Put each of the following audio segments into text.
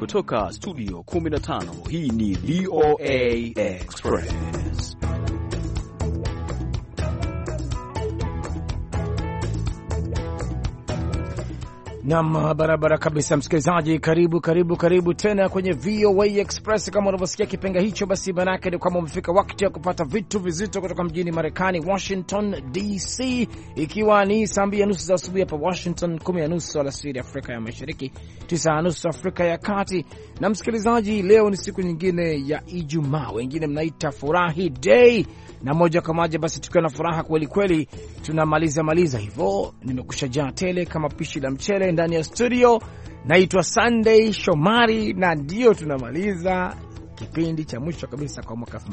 kutoka studio 15, hii ni VOA Express. Naam, barabara kabisa msikilizaji, karibu tena kwenye VOA Express. Kama unavyosikia kipenga hicho, basi manake ni kwamba umefika wakati wa kupata vitu vizito kutoka mjini Marekani, Washington DC, ikiwa ni saa 2:30 za asubuhi hapa Washington, 10:30 alasiri Afrika ya Mashariki, 9:30 Afrika ya Kati. Na msikilizaji, leo ni siku nyingine ya Ijumaa, wengine mnaita furahi day, na moja kwa moja basi tukiwa na furaha kweli kweli tunamaliza hivyo. Nimekushajaa tele kama pishi la mchele ndani ya studio. Naitwa Sunday Shomari na ndio tunamaliza kipindi cha mwisho kabisa kwa mwaka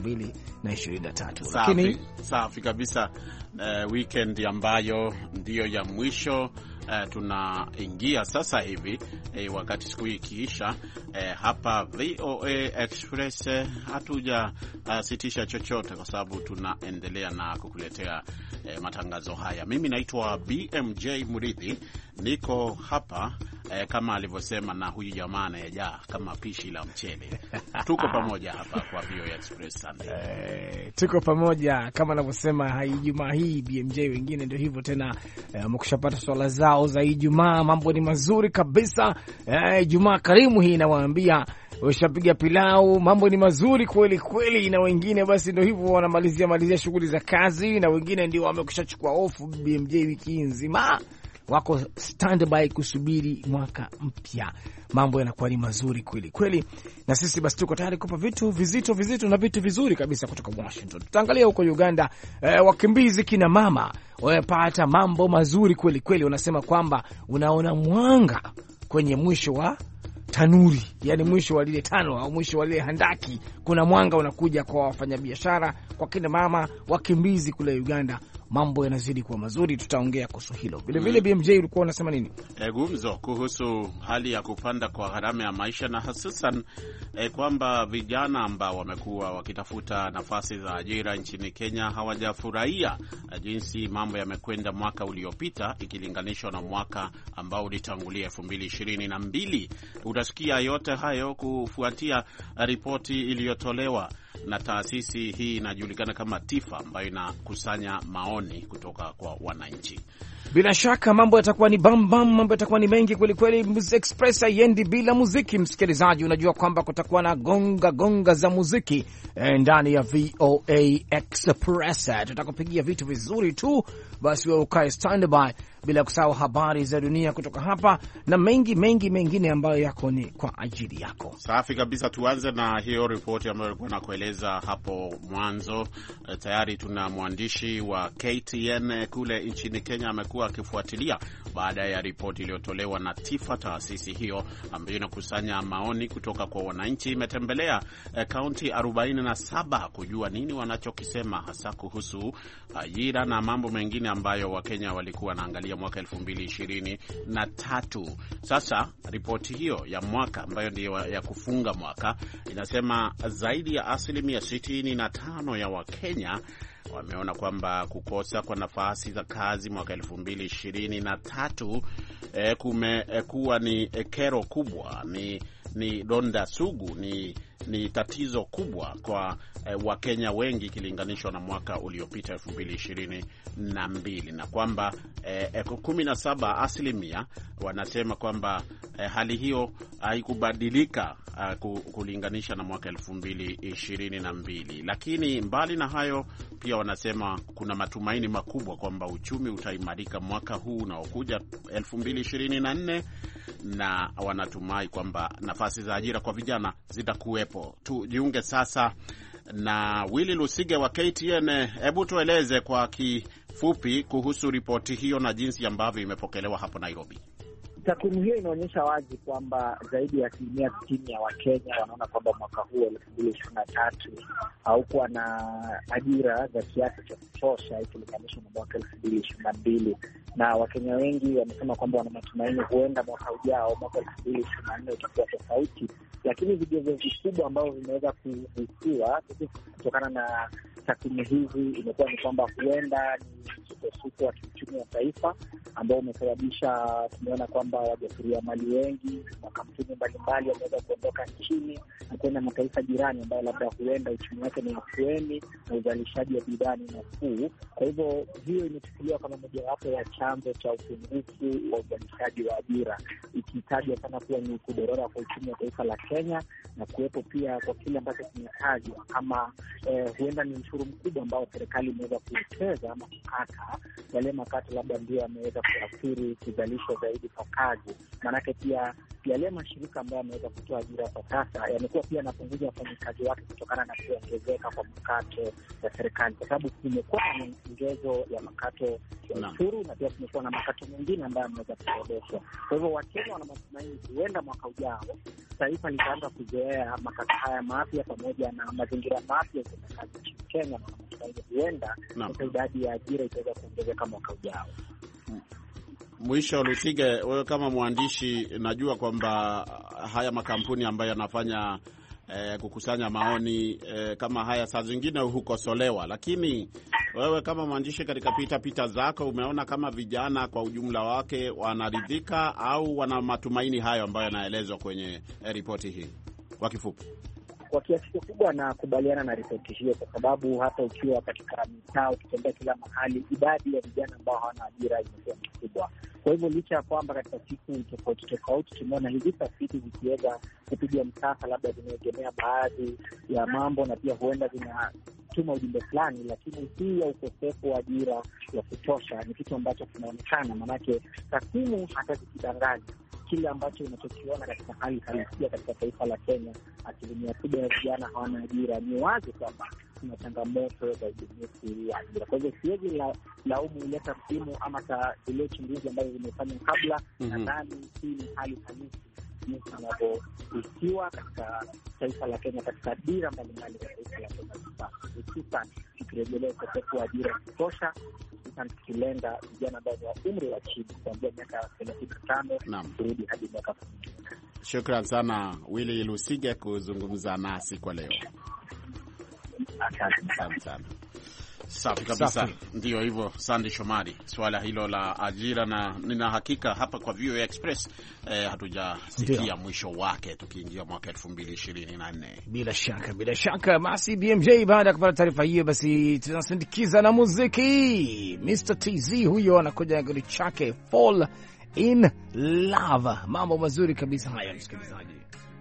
2023. Lakini safi kabisa, weekend ambayo ndio ya mwisho. Tunaingia sasa hivi wakati siku hii ikiisha, hapa VOA Express hatuja sitisha chochote kwa sababu tunaendelea na kukuletea matangazo haya. Mimi naitwa BMJ Muridhi, niko hapa kama alivyosema na huyu jamaa anayejaa kama pishi la mchele. Tuko pamoja hapa kwa VOA Express Sunday. Tuko pamoja kama anavyosema Ijumaa hii BMJ, wengine ndio hivyo tena, mkushapata swala zao za Ijumaa, mambo ni mazuri kabisa. Ijumaa karimu hii nawaambia, ushapiga pilau, mambo ni mazuri kweli kweli. Na wengine basi ndio hivyo wanamalizia shughuli za kazi, na wengine ndio wamekushachukua off BMJ wiki nzima, wako standby kusubiri mwaka mpya. Mambo yanakuwa ni mazuri kweli kweli, na sisi basi tuko tayari kupa vitu vizito na vitu vizuri kabisa kutoka Washington. Tutaangalia huko Uganda, wakimbizi kina mama wamepata mambo mazuri kweli kweli. Wanasema kwamba unaona mwanga kwenye mwisho wa tanuri, yani mwisho wa lile tano au mwisho wa lile handaki, kuna mwanga unakuja kwa wafanyabiashara, kwa kina mama wakimbizi kule Uganda. Mambo yanazidi kuwa mazuri, tutaongea kuhusu hilo. Vile vile BMJ, ulikuwa unasema nini? Gumzo kuhusu hali ya kupanda kwa gharama ya maisha, na hususan kwamba vijana ambao wamekuwa wakitafuta nafasi za ajira nchini Kenya hawajafurahia jinsi mambo yamekwenda mwaka uliopita ikilinganishwa na mwaka ambao ulitangulia 2022. Utasikia yote hayo kufuatia ripoti iliyotolewa na taasisi hii inajulikana kama TIFA, ambayo inakusanya maoni kutoka kwa wananchi. Bila shaka mambo yatakuwa ni bambam, mambo yatakuwa ni mengi kweli kweli. Express haiendi bila muziki, msikilizaji. Unajua kwamba kutakuwa na gonga za muziki ndani ya VOA Express. Tutakupigia vitu vizuri tu, basi wewe ukae standby, bila kusahau habari za dunia kutoka hapa na mengi mengine ambayo yako ni kwa ajili yako. Safi kabisa. Tuanze na hiyo ripoti ambayo nilikuwa nakueleza hapo mwanzo. Tayari tuna mwandishi wa KTN kule nchini Kenya amekuwa akifuatilia baada ya ripoti iliyotolewa na TIFA, taasisi hiyo ambayo inakusanya maoni kutoka kwa wananchi. Imetembelea kaunti 47 kujua nini wanachokisema hasa kuhusu ajira na mambo mengine ambayo Wakenya walikuwa wanaangalia mwaka 2023. Sasa ripoti hiyo ya mwaka ambayo ndio ya kufunga mwaka inasema zaidi ya 65% ya Wakenya wameona kwamba kukosa kwa nafasi za kazi mwaka 2023 kumekuwa ni kero kubwa, ni donda sugu, ni tatizo kubwa kwa Wakenya wengi ikilinganishwa na mwaka uliopita 2022, na kwamba 17% wanasema kwamba hali hiyo haikubadilika kulinganisha na mwaka 2022. Lakini mbali na hayo pia wanasema kuna matumaini makubwa kwamba uchumi utaimarika mwaka huu unaokuja 2024, na wanatumai kwamba nafasi za ajira kwa vijana zitakuwepo. Tujiunge sasa na Willy Lusige wa KTN. Hebu tueleze kwa kifupi kuhusu ripoti hiyo na jinsi ambavyo imepokelewa hapo Nairobi. Takwimu hiyo inaonyesha wazi kwamba zaidi ya 60% ya Wakenya wanaona kwamba mwaka huu 2023 haukuwa na ajira za kiasi cha kutosha ikilinganishwa na mwaka 2022, na Wakenya wengi wamesema kwamba wana matumaini huenda mwaka ujao, mwaka 2024 utakuwa tofauti. Lakini vigezo vikubwa ambavyo vimeweza kuhusiwa kutokana na takwimu hizi imekuwa ni kwamba huenda ni msukosuko wa kiuchumi wa taifa ambao umesababisha, tumeona kwamba wajasiriamali wengi, makampuni mbalimbali yameweza kuondoka nchini na kwenda mataifa jirani ambayo labda huenda uchumi wake ni afueni na uzalishaji wa bidhaa ni nafuu. Kwa hivyo hiyo imechukuliwa kama mojawapo ya chanzo cha upungufu wa uzalishaji wa ajira, ikitajwa sana kuwa ni kudorora kwa uchumi wa taifa la Kenya na kuwepo pia kwa kile ambacho kimetajwa kama huenda ni ushuru mkubwa ambao serikali imeweza kuwekeza ama kukata. Yale makato labda ndio yameweza kuathiri kuzalishwa zaidi kwa kazi, maanake pia yale mashirika ambayo yameweza kutoa ajira kwa sasa yamekuwa pia yanapunguza wafanyakazi wake kutokana na kuongezeka kwa makato ya serikali, kwa sababu kumekuwa na ongezo ya makato ya ushuru na pia kumekuwa na makato mengine ambayo yameweza kuorodheshwa. Kwa hivyo Wakenya wana matumaini huenda mwaka ujao taifa litaanza kuzoea makato haya mapya pamoja na mazingira mapya ya kazi nchini Kenya, na matumaini huenda idadi ya ajira itaweza kuongezeka mwaka ujao. Mwisho, Lusige, wewe kama mwandishi, najua kwamba haya makampuni ambayo yanafanya kukusanya maoni kama haya saa zingine hukosolewa, lakini wewe kama mwandishi katika pita zako umeona kama vijana kwa ujumla wake wanaridhika au wana matumaini hayo ambayo yanaelezwa kwenye ripoti hii? Kwa kifupi, kwa kiasi kikubwa nakubaliana na ripoti hiyo, kwa sababu hata ukiwa katika mitaa, ukitembea kila mahali, idadi ya vijana ambao hawana ajira imekuwa kubwa. Kwa hivyo licha ya kwamba katika siku tofauti tofauti tumeona hizi tafiti zikiweza kupiga msasa, labda zimeegemea baadhi ya mambo na pia huenda zinatuma ujumbe fulani, lakini hii ya ukosefu wa ajira ya kutosha ni kitu ambacho kinaonekana, manake takwimu hata zikidanganya kile ambacho unachokiona katika hali halisia katika taifa la Kenya, asilimia kubwa ya vijana hawana ajira. Ni wazi kwamba kuna changamoto za ubunifu wa ajira. Kwa hivyo siwezi laumu ile takwimu ama zile uchunguzi ambazo zimefanywa kabla. Nadhani hii ni hali halisi jinsi inavyoikiwa katika taifa la Kenya, katika dira mbalimbali za taifa la Kenya sasa, hususan tukirejelea ukosefu wa ajira ya kutosha, tukilenga vijana ambao ni wa umri wa chini kuanzia miaka 35 kurudi hadi miaka 40. Shukran sana Willy Lusige kuzungumza nasi kwa leo. Asante sana. Safi kabisa. Ndio hivyo, Sandy Shomari, swala hilo la ajira, na nina hakika hapa kwa VOA Express hatujasikia mwisho wake tukiingia mwaka 2024. Bila shaka. Basi BMJ, baada ya kupata taarifa hiyo, basi tunasindikiza na muziki. Mr. TZ huyo anakuja na gari chake Fall in Love. Mambo mazuri kabisa haya, msikilizaji.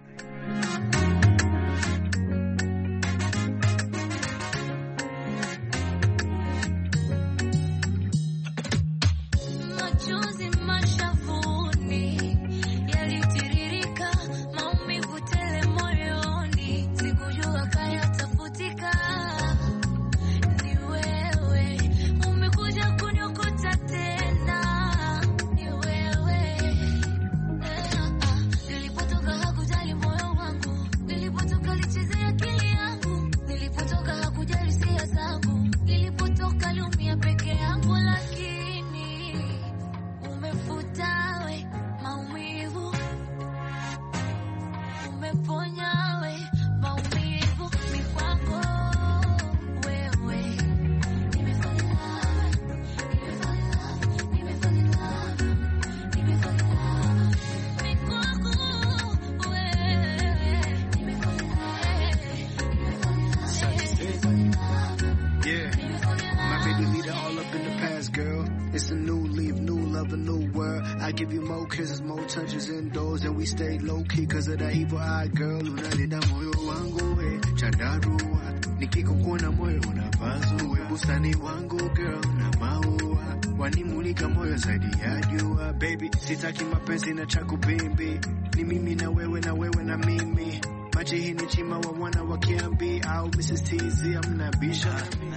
Touches indoors and we stay low key cause of that evil eye girl. Unalinda moyo wangu we chandarua, nikikukuona moyo unapazua, busani wangu girl na maua, wanimulika moyo zaidi ya jua. Baby sitaki mapenzi na chaku bimbi, ni mimi na wewe na mimi. Machi hii ni chima wa wana wa Kiambi au Mrs. TZ amnabisha.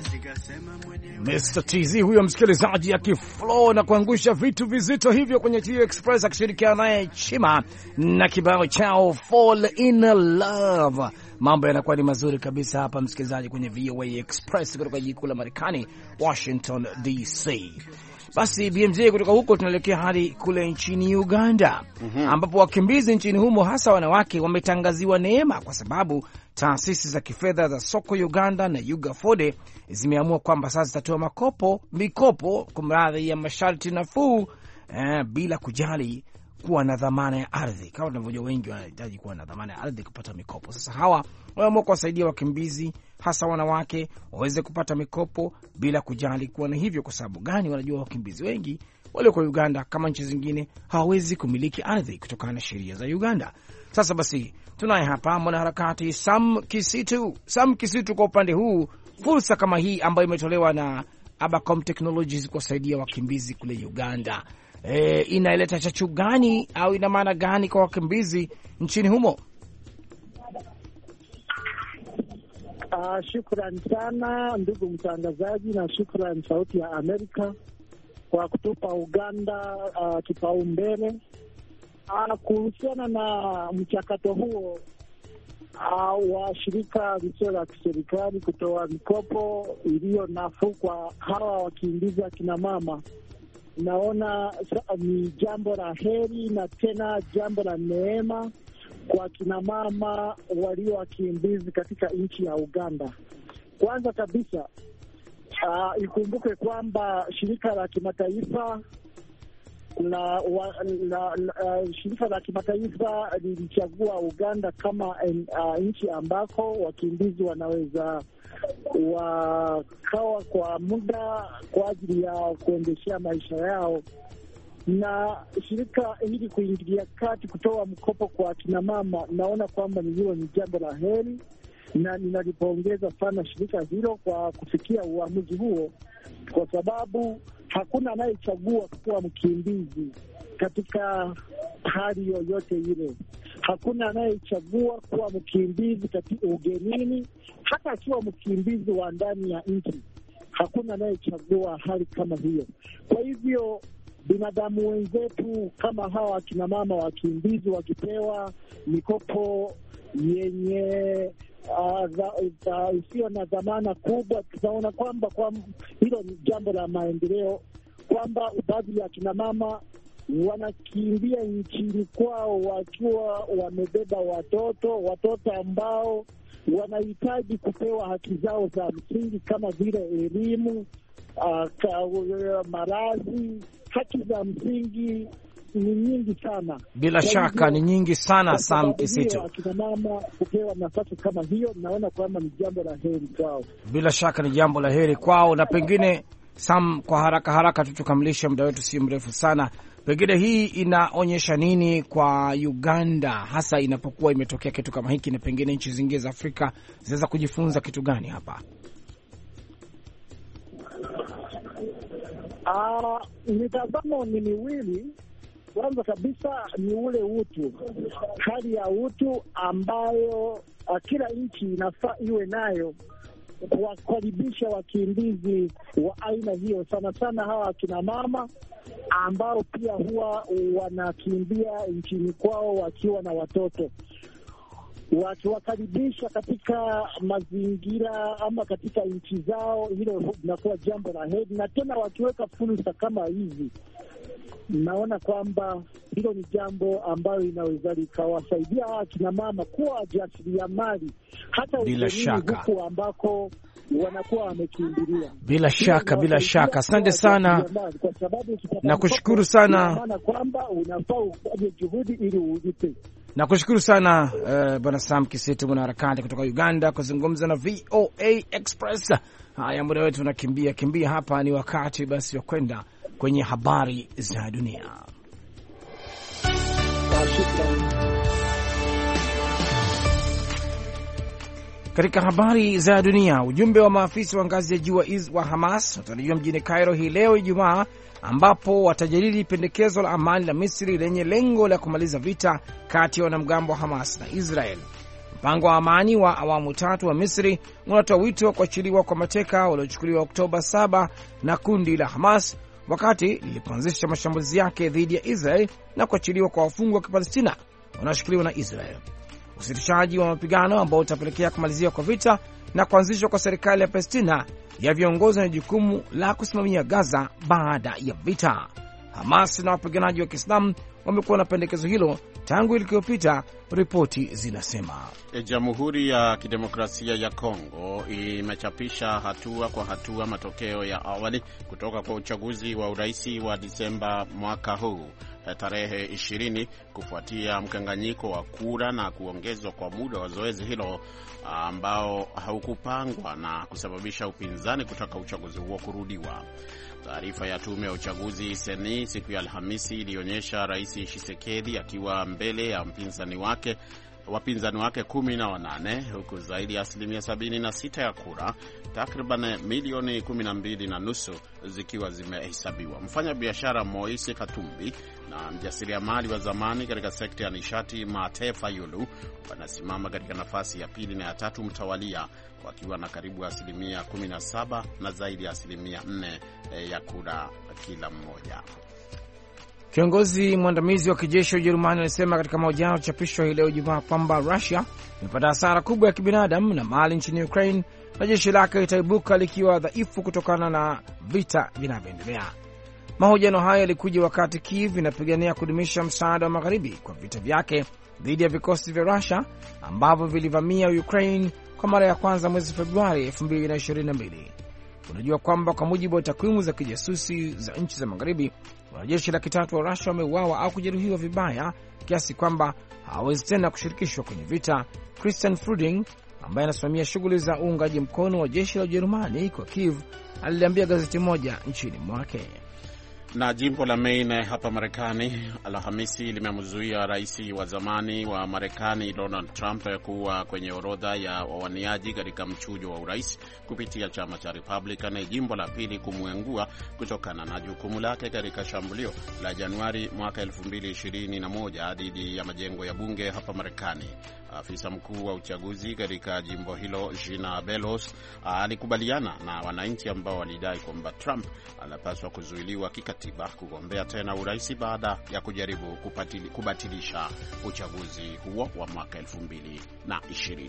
Mr. TZ huyo msikilizaji akiflow na kuangusha vitu vizito hivyo kwenye TV Express, akishirikiana naye Chima na kibao chao Fall in Love. Mambo yanakuwa ni mazuri kabisa hapa msikilizaji kwenye VOA Express kutoka jiji kuu la Marekani, Washington DC. Basi BMJ, kutoka huko tunaelekea hadi kule nchini Uganda, ambapo wakimbizi nchini humo hasa wanawake wametangaziwa neema, kwa sababu taasisi za kifedha za Soko Uganda na Ugafode zimeamua kwamba sasa zitatoa mikopo kwa mradhi ya masharti nafuu bila kujali kuwa na dhamana ya ardhi. Kama tunavyojua, wengi wanahitaji kuwa na dhamana ya ardhi kupata mikopo. Sasa hawa wameamua kuwasaidia wakimbizi hasa wanawake waweze kupata mikopo bila kujali kuwa na hivyo. Kwa sababu gani? Wanajua wakimbizi wengi walioko Uganda kama nchi zingine hawawezi kumiliki ardhi kutokana na sheria za Uganda. Sasa basi tunaye hapa mwanaharakati Sam Kisitu. Sam Kisitu, kwa upande huu, fursa kama hii ambayo imetolewa na Abacom Technologies kuwasaidia wakimbizi kule Uganda, inaileta chachu gani au ina maana gani kwa wakimbizi nchini humo? Shukrani sana ndugu mtangazaji, na shukrani Sauti ya Amerika kwa kutupa Uganda kipaumbele kuhusiana na mchakato huo wa shirika lisilo la kiserikali kutoa mikopo iliyo nafuu kwa hawa wakimbizi akina mama. Naona ni jambo la heri na tena jambo la neema kwa kina mama walio wakimbizi katika nchi ya Uganda. Kwanza kabisa, ikumbuke kwamba shirika la kimataifa shirika la kimataifa lilichagua Uganda kama nchi ambako wakimbizi wanaweza wakawa kwa muda kwa ajili ya kuendeshea maisha yao, na shirika hili kuingilia kati kutoa mkopo kwa kina mama, naona kwamba hilo ni jambo la heri, na ninalipongeza sana shirika hilo kwa kufikia uamuzi huo, kwa sababu hakuna anayechagua kuwa mkimbizi katika hali yoyote ile. Hakuna anayechagua kuwa mkimbizi katika ugenini, hata akiwa mkimbizi wa ndani ya nchi. Hakuna anayechagua hali kama hiyo. Kwa hivyo binadamu wenzetu kama hawa akina mama wakimbizi wakipewa mikopo yenye isiyo na dhamana kubwa, tunaona kwamba hilo ni jambo la maendeleo, kwamba baadhi ya kina mama wanakimbia nchini kwao wakiwa wamebeba watoto ambao wanahitaji kupewa haki zao za msingi kama vile elimu, maradhi. Haki za msingi ni nyingi sana, bila shaka ni nyingi sana. Sam Kisitu, akina mama kupewa nafasi kama hiyo, naona kwamba ni jambo la heri kwao. Bila shaka ni jambo la heri kwao. Na pengine Sam, kwa haraka tu tukamilishe, muda wetu si mrefu sana, pengine hii inaonyesha nini kwa Uganda, hasa inapokuwa imetokea kitu kama hiki, na pengine nchi zingine za Afrika zinaweza kujifunza kitu gani hapa? Mitazamo ni miwili. Kwanza kabisa ni ule utu, hali ya utu ambayo kila nchi inafaa iwe nayo, kuwakaribisha wakimbizi wa aina hiyo, sana sana hawa akina mama ambao pia huwa wanakimbia nchini kwao wakiwa na watoto, wakiwakaribisha katika mazingira ama katika nchi zao, hilo linakuwa jambo la heri. Na tena wakiweka fursa kama hizi, naona kwamba hilo ni jambo ambayo inaweza likawasaidia akina mama kuwa wajasiriamali hata huku ambako wanakuwa wamekimbilia. Bila shaka. Asante sana, na kushukuru sana, kwamba unafaa ufanye juhudi ili ulipe. Na kushukuru sana Bwana Sam Kisitu, mwanaharakati kutoka Uganda, kuzungumza na VOA Express. Haya, muda wetu unakimbia hapa, ni wakati basi wa kwenda kwenye habari za dunia. Katika habari za dunia, ujumbe wa maafisa wa ngazi ya juu wa Hamas utarajiwa mjini Cairo hii leo Ijumaa, ambapo watajadili pendekezo la amani la Misri lenye lengo la kumaliza vita kati ya wanamgambo wa Hamas na Israel. Mpango wa amani wa awamu tatu wa Misri unatoa wito wa kuachiliwa kwa mateka waliochukuliwa Oktoba 7 na kundi la Hamas wakati lilipoanzisha mashambulizi yake dhidi ya Israel, na kuachiliwa kwa wafungwa wa Kipalestina wanaoshikiliwa na Israel. Usitishaji wa mapigano ambao utapelekea kumaliziwa kwa vita na kuanzishwa kwa serikali ya Palestina ya viongozi na jukumu la kusimamia Gaza baada ya vita. Hamas na wapiganaji wa Kiislamu wamekuwa na pendekezo hilo tangu iliyopita, ripoti zinasema. Jamhuri ya Kidemokrasia ya Kongo imechapisha hatua kwa hatua matokeo ya awali kutoka kwa uchaguzi wa uraisi wa Disemba mwaka huu tarehe 20 kufuatia mkanganyiko wa kura na kuongezwa kwa muda wa zoezi hilo ambao haukupangwa na kusababisha upinzani kutaka uchaguzi huo kurudiwa. Taarifa ya tume ya uchaguzi seni siku ya Alhamisi ilionyesha Rais Tshisekedi akiwa mbele ya wapinzani wake 18 huku zaidi ya 76% ya kura, takriban milioni 12.5 zikiwa zimehesabiwa. Mfanyabiashara Moise Katumbi na mjasiriamali wa zamani katika sekta ya nishati Mate Fayulu wanasimama katika nafasi ya pili na ya tatu mtawalia, wakiwa na karibu 17% na zaidi ya 4% ya kura kila mmoja. Kiongozi mwandamizi wa kijeshi wa Ujerumani alisema katika mahojiano chapishwa hii leo Jumaa kwamba Russia imepata hasara kubwa ya kibinadamu na mali nchini Ukraine na jeshi lake litaibuka likiwa dhaifu kutokana na vita vinavyoendelea. Mahojiano haya yalikuja wakati Kiev inapigania kudumisha msaada wa magharibi kwa vita vyake dhidi ya vikosi vya Russia ambavyo vilivamia Ukraine kwa mara ya kwanza mwezi Februari 2022. Unajua kwamba kwa mujibu wa takwimu za kijasusi za nchi za magharibi, wanajeshi 300 wa Russia wameuawa au kujeruhiwa vibaya kiasi kwamba hawawezi tena kushirikishwa kwenye vita. Christian Fruding ambaye anasimamia shughuli za uungaji mkono wa jeshi la Ujerumani kwa Kiev aliliambia gazeti moja nchini mwake. Na jimbo la Maine hapa Marekani Alhamisi limemzuia rais wa zamani wa Marekani Donald Trump kuwa kwenye orodha ya wawaniaji katika mchujo wa urais kupitia chama cha Republican, jimbo la pili kumwengua kutokana na jukumu lake katika shambulio la Januari mwaka 2021 dhidi ya majengo ya bunge hapa Marekani. Afisa mkuu wa uchaguzi katika jimbo hilo Gina Belos alikubaliana na wananchi ambao walidai kwamba Trump anapaswa kuzuiliwa kikatiba kugombea tena urais baada ya kujaribu kubatilisha uchaguzi huo wa mwaka 2020.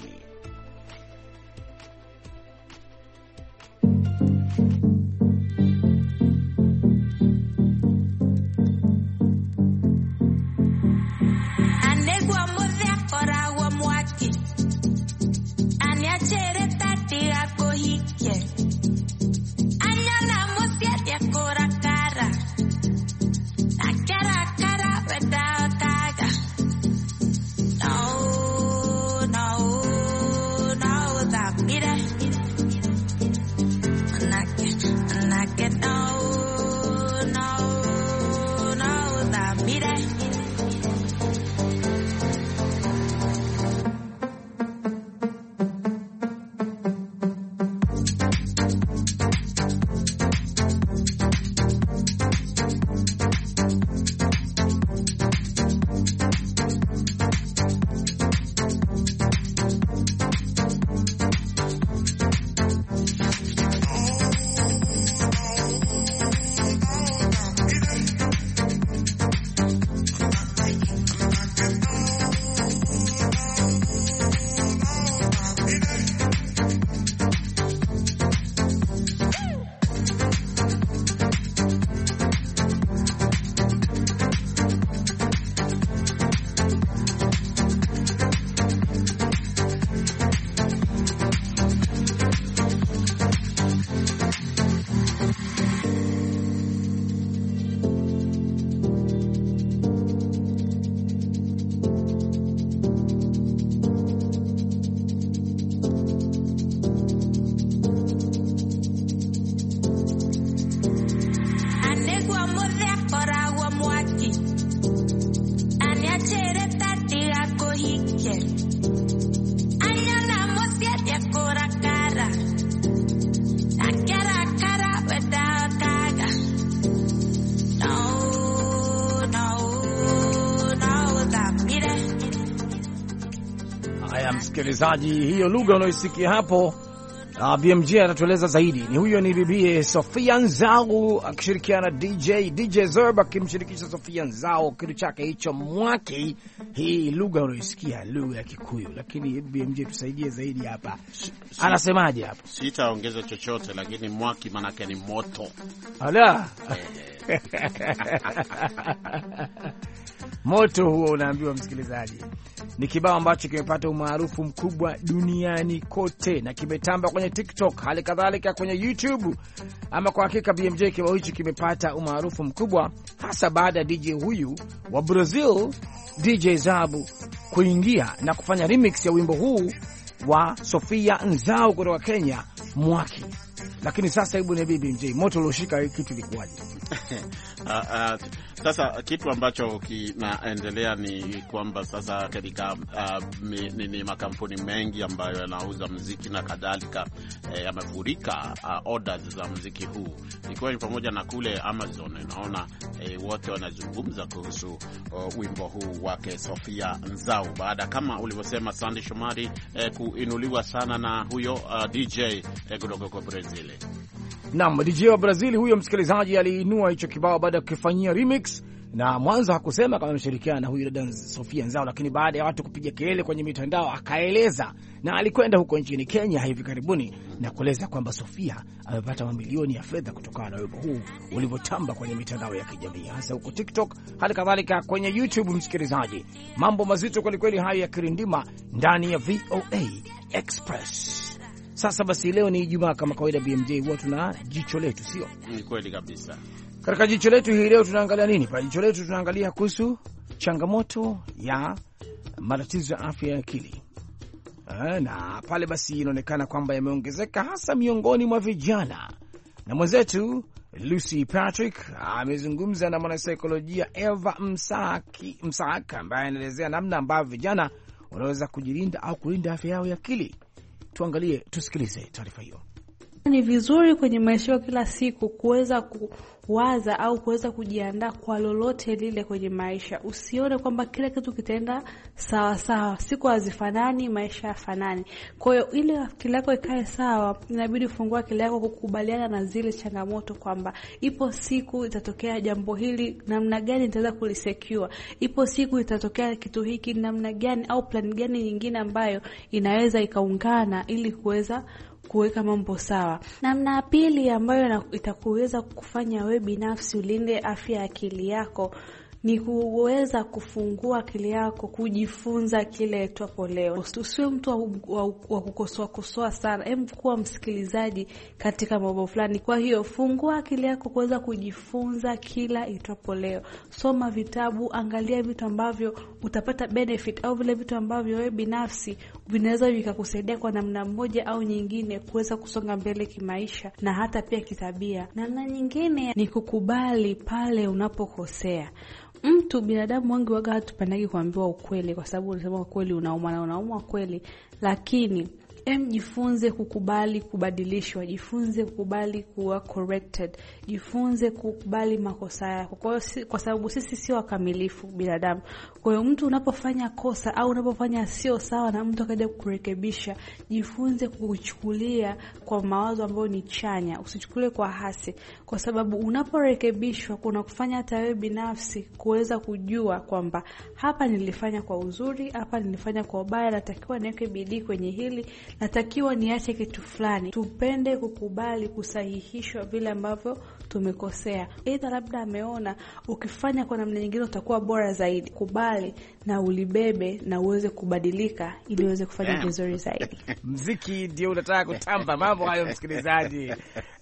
Msikilizaji, hiyo lugha unayoisikia hapo BMJ atatueleza zaidi. Ni huyo ni bibie Sofia Nzau akishirikiana DJ Zerb akimshirikisha Sofia Nzau, kitu chake hicho Mwaki. Hii lugha unaisikia lugha ya Kikuyu, lakini BMJ tusaidie zaidi hapa. Anasemaje hapa? Sitaongeza chochote, lakini Mwaki manake ni moto. Ala. Moto huo unaambiwa msikilizaji. Ni kibao ambacho kimepata umaarufu mkubwa duniani kote na kimetamba kwenye TikTok, hali kadhalika kwenye YouTube. Ama kwa hakika BMJ, kibao hichi kimepata umaarufu mkubwa hasa baada ya DJ huyu wa Brazil DJ Zabu kuingia na kufanya remix ya wimbo huu wa Sofia Nzau kutoka Kenya, Mwaki. Lakini sasa hebu ni BMJ, moto ulioshika kitu likuwaje? Sasa kitu ambacho kinaendelea ni kwamba sasa katika ni makampuni mengi ambayo yanauza muziki na kadhalika yamefurika orders za muziki huu, ikiwa ni pamoja na kule Amazon. Naona wote wanazungumza kuhusu wimbo huu wake Sofia Nzau, baada kama ulivyosema Sandy Shomari kuinuliwa sana na huyo DJ kutoka kwa Brazil. Naam, DJ wa Brazil huyo msikilizaji aliinua hicho kibao baada ya kufanyia remix, na mwanzo hakusema kama ameshirikiana na huyu dada Sofia Nzau, lakini baada ya watu kupiga kelele kwenye mitandao akaeleza, na alikwenda huko nchini Kenya hivi karibuni na kueleza kwamba Sofia amepata mamilioni ya fedha kutokana na wimbo huu ulivyotamba kwenye mitandao ya kijamii, hasa huko TikTok, hali kadhalika kwenye YouTube. Msikilizaji, mambo mazito kweli kweli hayo ya kirindima ndani ya VOA Express. Sasa basi, leo ni Ijumaa kama kawaida BMJ, huwa tuna jicho letu, sio? Ni kweli kabisa. Katika jicho letu hii leo tunaangalia nini? Kwa jicho letu tunaangalia kuhusu changamoto ya matatizo ya afya ya akili. Na pale basi inaonekana kwamba yameongezeka hasa miongoni mwa vijana. Na mwenzetu Lucy Patrick amezungumza na mwanasaikolojia Eva Msaka ambaye anaelezea namna ambavyo vijana wanaweza kujilinda au kulinda afya yao ya akili. Tuangalie, tusikilize taarifa hiyo. Ni vizuri kwenye maisha ya kila siku kuweza kuwaza au kuweza kujiandaa kwa lolote lile kwenye maisha. Usione kwamba kila kitu kitaenda sawa sawa, siku hazifanani, maisha hafanani. Kwa hiyo ile akili yako ikae sawa, inabidi ufungua akili yako kukubaliana na zile changamoto, kwamba ipo siku itatokea jambo hili, namna gani nitaweza kulisecure. Ipo siku itatokea kitu hiki, namna gani au plan gani nyingine ambayo inaweza ikaungana ili kuweza kuweka mambo sawa. Namna pili ambayo itakuweza kufanya wewe binafsi ulinde afya ya akili yako ni kuweza kufungua akili yako kujifunza kile itwapo leo. Usiwe mtu wa kukosoa sana, kuwa msikilizaji katika mambo fulani. Kwa hiyo fungua akili yako kuweza kujifunza kila itwapo leo. Soma vitabu, angalia vitu ambavyo utapata benefit au vile vitu ambavyo wewe binafsi vinaweza vikakusaidia kwa namna moja au nyingine kuweza kusonga mbele kimaisha na hata pia kitabia. Namna nyingine ni kukubali pale unapokosea. Binadamu wengi waga hatupendagi kuambiwa ukweli, kwa sababu unasema ukweli unauma na unauma kweli, lakini jifunze kukubali kubadilishwa, jifunze kukubali kuwa corrected, jifunze kukubali makosa yako. Kwa sababu sisi sio wakamilifu binadamu. Kwa hiyo mtu unapofanya kosa au unapofanya sio sawa na mtu akaja kukurekebisha, jifunze kuchukulia kwa mawazo ambayo ni chanya, usichukulie kwa hasi, kwa sababu unaporekebishwa kuna kufanya hata wewe binafsi kuweza kujua kwamba hapa nilifanya kwa uzuri, hapa nilifanya kwa ubaya, natakiwa niweke bidii kwenye hili, natakiwa niache kitu fulani. Tupende kukubali kusahihishwa vile ambavyo tumekosea. Aidha labda ameona ukifanya kwa namna nyingine utakuwa bora zaidi. Kubali na ulibebe na uweze kubadilika ili uweze kufanya vizuri zaidi. Muziki ndio unataka kutamba mambo hayo msikilizaji.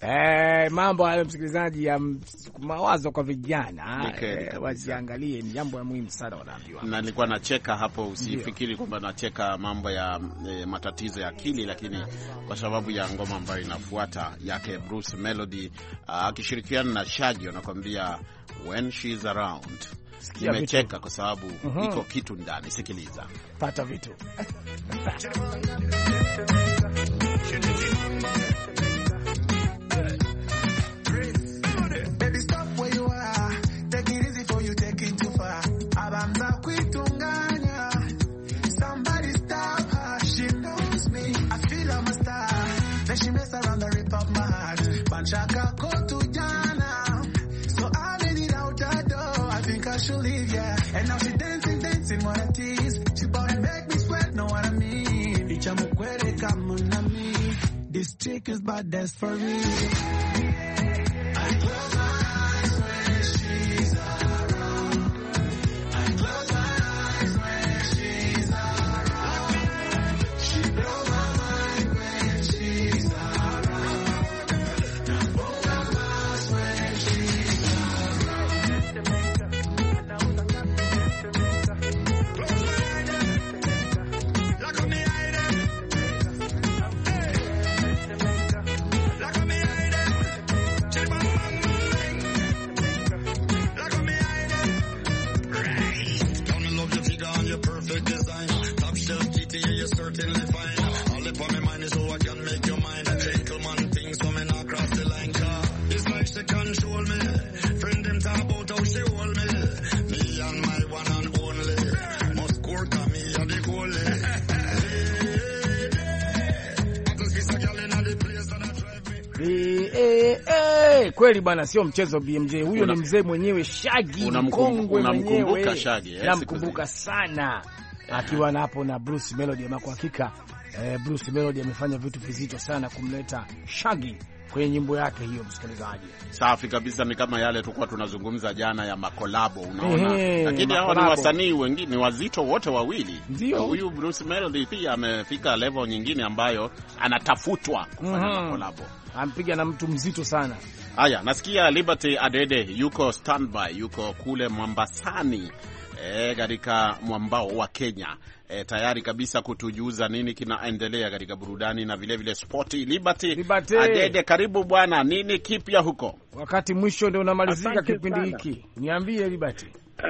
Mambo hayo msikilizaji ya mawazo kwa vijana. Wasiangalie, ni jambo la muhimu sana wanaambiwa. Na nilikuwa nacheka hapo, usifikiri kwamba nacheka mambo ya matatizo ya akili, lakini kwa sababu ya ngoma ambayo inafuata yake Bruce Melody akishirikiana na Shaggy anakuambia when she's around. Nimecheka kwa sababu iko kitu ndani. Sikiliza, pata vitu. She And now she dancing, what a tease. She bout to make me sweat, know what I mean? Icha mukwere kama nami. This chick is bad, that's for real. I close my eyes when she's around. I close my eyes when she's around. She blow my mind when she's around. Now both of us when she's around. Lock on me, certainly fine. All up on my mind is so I can make your mind a gentleman things coming across the line. It's like she control me. Friend them talk about how she hold me. Me and my one and only. Must court on me and the goalie. Kweli bwana, sio mchezo BMJ. Huyo ni mzee mwenyewe Shaggy, mkongwe mwenyewe. Namkumbuka sana akiwa hapo na Bruce Melody. Ama kwa hakika Bruce Melody amefanya vitu vizito sana kumleta Shaggy kwenye nyimbo yake hiyo, msikilizaji. Safi kabisa, ni kama yale tulikuwa tunazungumza jana ya makolabo, unaona. Lakini hao ni wasanii wengine wazito wote wawili. Huyu Bruce Melody pia amefika level nyingine ambayo anatafutwa kufanya makolabo. Ampiga na mtu mzito sana. Haya, nasikia Liberty Adede yuko standby, yuko kule Mombasani katika mwambao wa Kenya, tayari kabisa kutujuza nini kinaendelea katika burudani na vile vile sporti. Liberty Adede, karibu bwana, nini kipya huko? Wakati mwisho ndio unamalizika kipindi hiki. Niambie Liberty.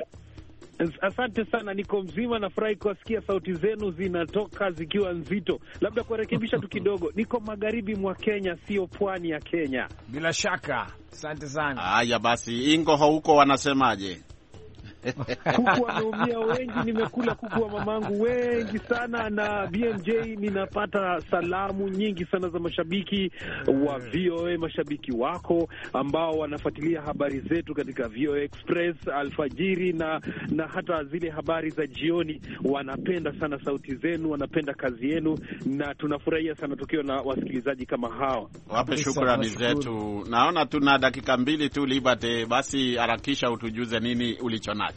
Asante sana, niko mzima, nafurahi kusikia sauti zenu zinatoka zikiwa nzito. Labda kurekebisha tu kidogo, niko magharibi mwa Kenya, sio pwani ya Kenya. Bila shaka. Asante sana. Haya basi, Ingo huko wanasemaje? Kuku wameumia wengi, nimekula kuku wa mamangu wengi sana. Na BMJ, ninapata salamu nyingi sana za mashabiki wa VOA, mashabiki wako ambao wanafuatilia habari zetu katika VOA Express alfajiri na hata zile habari za jioni. Wanapenda sana sauti zenu, wanapenda kazi yenu, na tunafurahia sana tukiwa na wasikilizaji kama hawa. Wape shukrani zetu. Naona tuna dakika 2 tu Liberty, basi harakisha utujuze nini ulichonacho.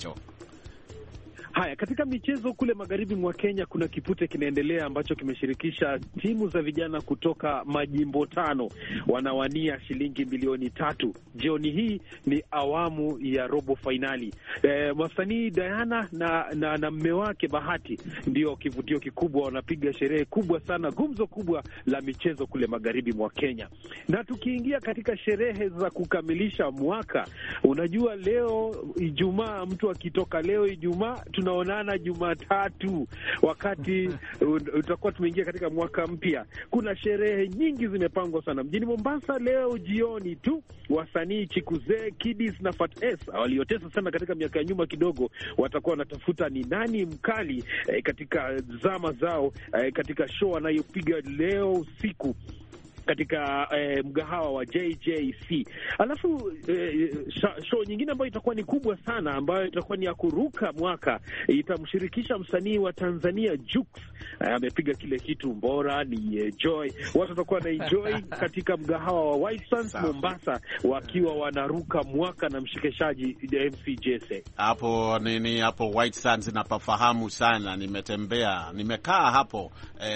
Haya, katika michezo kule magharibi mwa Kenya kuna kipute kinaendelea ambacho kimeshirikisha timu za vijana kutoka majimbo 5 wanawania shilingi milioni 3. Jioni hii ni awamu ya robo finali. Msanii Diana na mme wake Bahati ndio kivutio kikubwa, wanapiga sherehe kubwa sana, gumzo kubwa la michezo kule magharibi mwa Kenya. Na tukiingia katika sherehe za kukamilisha mwaka, unajua leo Ijumaa, mtu akitoka leo Ijumaa tunaonana Jumatatu, wakati utakuwa tumeingia katika mwaka mpya. Kuna sherehe nyingi zimepangwa sana mjini Mombasa. Leo jioni tu wasanii Chikuze, Kidis na Fat S waliotesa sana katika miaka ya nyuma kidogo, watakuwa wanatafuta ni nani mkali katika zama zao, katika show anayopiga leo usiku katika mgahawa wa JJC. Alafu show nyingine ambayo itakuwa ni kubwa sana, ambayo itakuwa ni ya kuruka mwaka, itamshirikisha msanii wa Tanzania Jux. Amepiga kile kitu mbora ni Joy. Watu watakuwa na enjoy katika mgahawa wa White Sands Mombasa, wakiwa wanaruka mwaka na mshikeshaji MC Jesse. Hapo nini hapo White Sands napafahamu sana, nimekaa hapo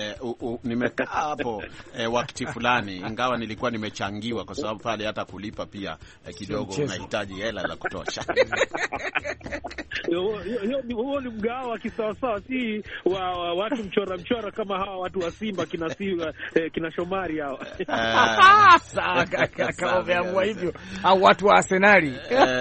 wakati fulani, ingawa nilikuwa nimechangiwa kwa sababu pale hata kulipa pia kidogo unahitaji hela za kutosha. Huo ni mgahawa kisawasawa, si wa watu mchora kama hawa watu wa Simba kina Shomari hao. Sawa kaka, umeamua hivyo, au watu wa Arsenali.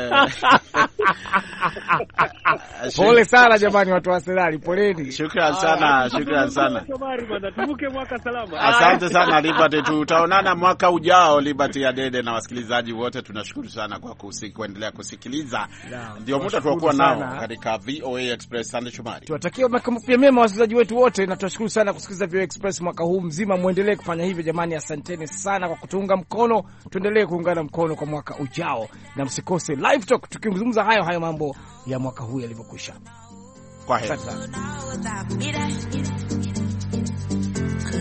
Pole sana jamani, watu wa Arsenali, poleni. Shukrani sana. Shomari bwana, tuvuke mwaka salama. Asante sana Liberty, tutaonana mwaka ujao. Liberty Adede na wasikilizaji wote tunashukuru sana kwa kuendelea kusikiliza. Ndio muda tunakuwa nao katika VOA Express. Sunday Shumari, tuwatakia mwaka mpya mema wasikilizaji wetu wote, na tunashukuru sana kusikiliza VOA Express mwaka huu mzima. Muendelee kufanya hivyo jamani, asanteni sana kwa kutuunga mkono. Tuendelee kuungana mkono kwa mwaka ujao, na msikose live talk tukizungumza hayo mambo mambo ya mwaka huu yalivyokwisha. Kwa heri.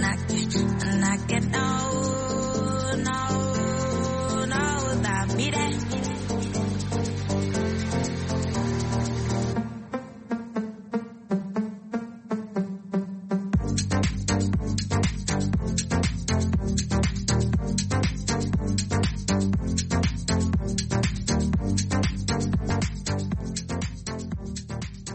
Asante.